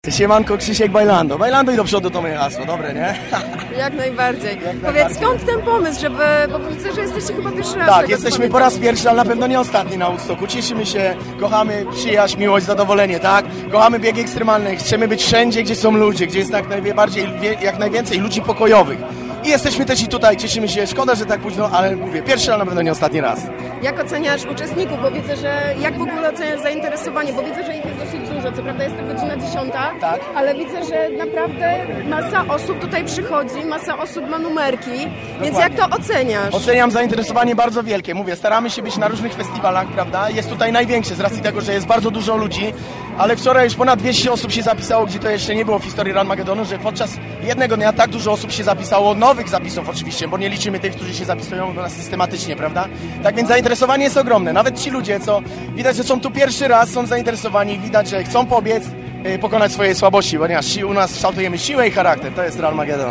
Siemanko, Krzysiek, Bailando. Bailando i do przodu to moje hasło, dobre, nie? Jak najbardziej. Powiedz, skąd ten pomysł, żeby, bo widzę, że jesteście chyba pierwszy raz. Tak, jesteśmy po raz pierwszy, ale na pewno nie ostatni na Woodstocku. Cieszymy się, kochamy przyjaźń, miłość, zadowolenie, tak? Kochamy biegi ekstremalne, chcemy być wszędzie, gdzie są ludzie, gdzie jest jak najwięcej ludzi pokojowych. I jesteśmy też i tutaj, cieszymy się. Szkoda, że tak późno, ale mówię, pierwszy, ale na pewno nie ostatni raz. Jak oceniasz uczestników? Bo widzę, że jak w ogóle oceniasz zainteresowanie? Bo widzę, że ich jest dosyć dużo. Co prawda jest to godzina 10, tak, ale widzę, że naprawdę masa osób tutaj przychodzi, masa osób ma numerki. Dokładnie. Więc jak to oceniasz? Oceniam zainteresowanie bardzo wielkie. Mówię, staramy się być na różnych festiwalach, prawda? Jest tutaj największe z racji tego, że jest bardzo dużo ludzi, ale wczoraj już ponad 200 osób się zapisało, gdzie to jeszcze nie było w historii Ranmagedonu, że podczas jednego dnia tak dużo osób się zapisało, nowych zapisów oczywiście, bo nie liczymy tych, którzy się zapisują do nas systematycznie, prawda? Tak więc zainteresowanie jest ogromne. Nawet ci ludzie, co widać, że są tu pierwszy raz, są zainteresowani, widać, że chcą pobiec, pokonać swoje słabości, ponieważ u nas kształtujemy siłę i charakter. To jest Ranmagedon.